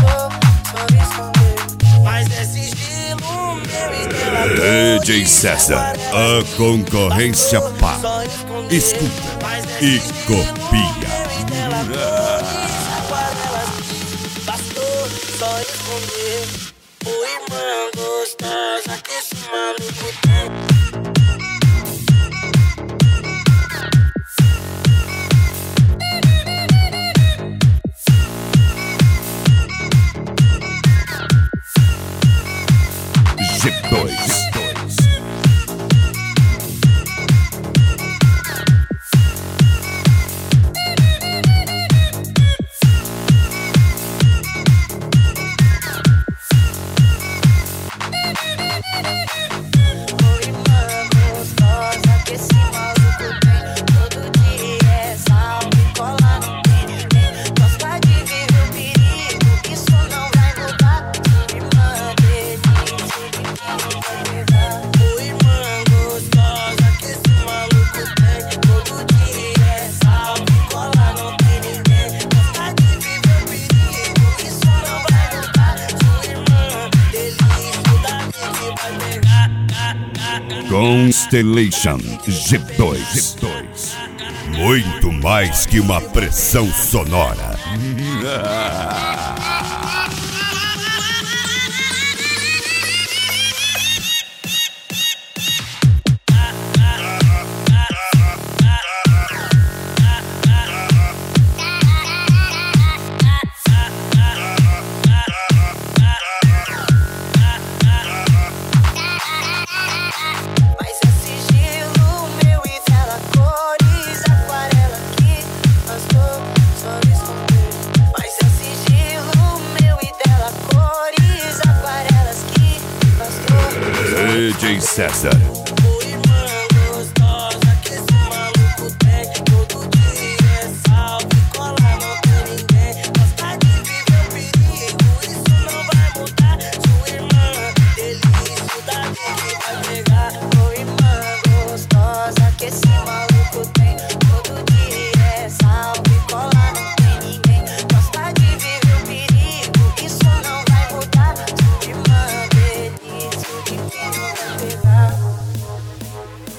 DJ César, a concorrência paga. Escuta e copia. Bastou só esconder. Oi, irmã gostosa, que esse maluco tem. G2. Constellation G2. Muito mais que uma pressão sonora. DJ César.